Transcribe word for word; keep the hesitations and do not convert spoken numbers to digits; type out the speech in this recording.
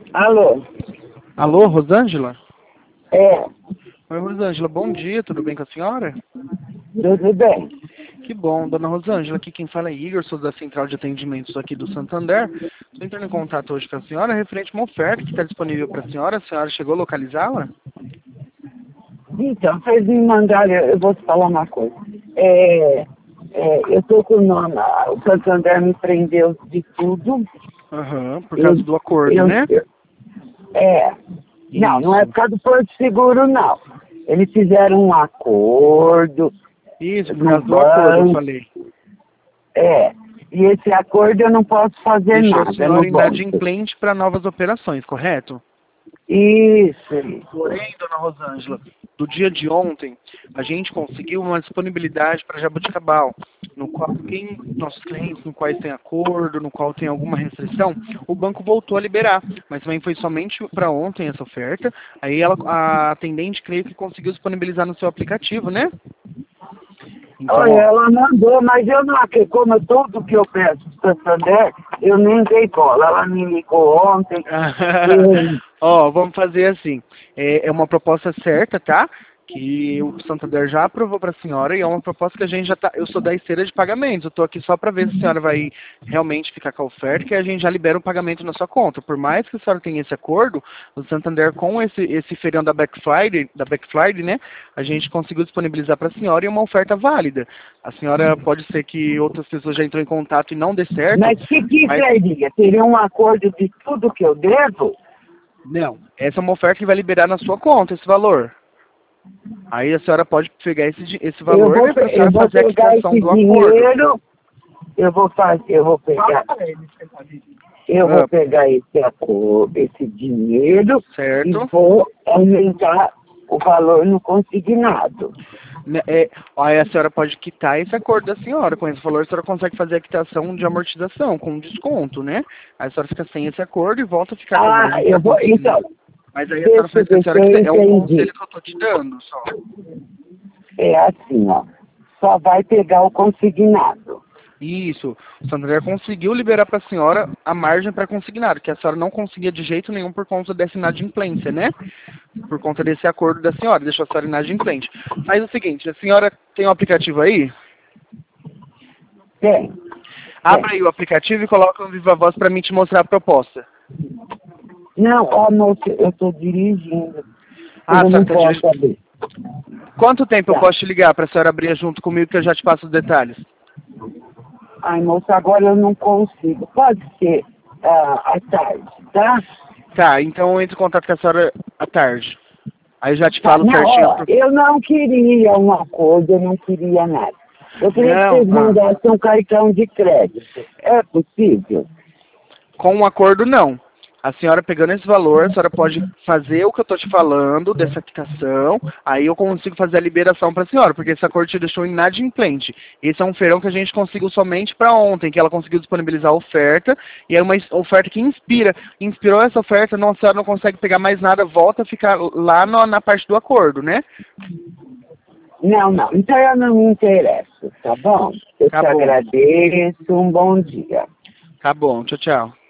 Alô? Alô, Rosângela? É, Oi, Rosângela, bom dia, tudo bem com a senhora? tudo bem. Que bom, dona Rosângela, aqui quem fala é Igor, sou da Central de Atendimentos aqui do Santander. Estou entrando em contato hoje com a senhora referente a uma oferta que está disponível para a senhora. A senhora chegou a localizá-la? Então, vocês me mandaram, eu vou te falar uma coisa. É, é, eu tô com o nome, o Santander me prendeu de tudo. Aham, por Eu, causa do acordo, eu, né? eu- é, não, não é Isso. por causa do Porto Seguro, não. Eles fizeram um acordo Isso, por no causa do acordo, eu banco, falei. é, e esse acordo eu não posso fazer Deixou a nada no senhora banco. inadimplente para novas operações, correto? Isso, isso. Porém, dona Rosângela, do dia de ontem, a gente conseguiu uma disponibilidade para Jaboticabal, no qual quem nossos clientes no quais tem acordo, no qual tem alguma restrição, o banco voltou a liberar, mas também foi somente para ontem essa oferta. Aí ela, a atendente, creio que conseguiu disponibilizar no seu aplicativo, né? Então, Olha, ó, ela mandou, mas eu não acredito, como tudo que eu peço para Santander, eu nem dei bola. Ela me ligou ontem, eu, ó, vamos fazer assim. É, é uma proposta certa, tá? Que o Santander já aprovou para a senhora e é uma proposta que a gente já tá. Eu sou da esteira de pagamentos. Eu tô aqui só para ver se a senhora vai realmente ficar com a oferta, que a gente já libera o pagamento na sua conta. Por mais que a senhora tenha esse acordo, o Santander com esse esse feriado da Black Friday, da Black Friday, né? A gente conseguiu disponibilizar para a senhora e é uma oferta válida. A senhora pode ser que outras pessoas já entrou em contato e não dê certo, mas que que mas seria? Teria um acordo de tudo que eu devo? não, essa é uma oferta que vai liberar na sua conta esse valor. Aí a senhora pode pegar esse, di- esse Eu valor, vou, né, para a pe- eu senhora vou fazer a pegar quitação esse do acordo. dinheiro, eu vou fazer, eu vou pegar, eu vou Ah, pegar esse acordo, esse dinheiro e certo? vou aumentar o valor no consignado. Né, é, aí a senhora pode quitar esse acordo da senhora. Com esse valor a senhora consegue fazer a quitação de amortização, com desconto, né? Aí a senhora fica sem esse acordo e volta a ficar com a Ah, margem para eu vou, então, consignar. Mas aí a senhora deixa eu faz o que a ver se senhora eu quiser. É um entendi. conselho que eu tô te dando só. É assim, ó. Só vai pegar o consignado. Isso. O Santander conseguiu liberar para a senhora a margem para consignado, que a senhora não conseguia de jeito nenhum por conta dessa inadimplência, né? Por conta desse acordo da senhora, deixou a senhora inadimplente. Faz o seguinte, a senhora tem um aplicativo aí? Tem, Abra tem. aí o aplicativo e coloca no Viva Voz para mim te mostrar a proposta. Não, ó, moço, eu estou dirigindo. Ah, a Eu senhora não está posso dirigindo. abrir. Quanto tempo eu Tá. posso te ligar para a senhora abrir junto comigo que eu já te passo os detalhes? Ai, moço, agora eu não consigo. Pode ser ah, à tarde, tá? Tá, então entre em contato com a senhora à tarde. Aí eu já te Tá, falo não, certinho. a ó, pro- eu não queria um acordo, eu não queria nada. Eu queria que Não, vocês ah. mandassem um cartão de crédito. É possível? Com um acordo, não. A senhora pegando esse valor, a senhora pode fazer o que eu estou te falando dessa quitação, aí eu consigo fazer a liberação para a senhora, porque esse acordo te deixou inadimplente. Esse é um feirão que a gente conseguiu somente para ontem, que ela conseguiu disponibilizar a oferta, e é uma es- oferta que inspira. Inspirou essa oferta, não, a senhora não consegue pegar mais nada, volta a ficar lá no- na parte do acordo, né? Não, não. Então eu não me interesso, tá bom? Eu Tá te bom, agradeço. Um bom dia. tá bom, tchau, tchau.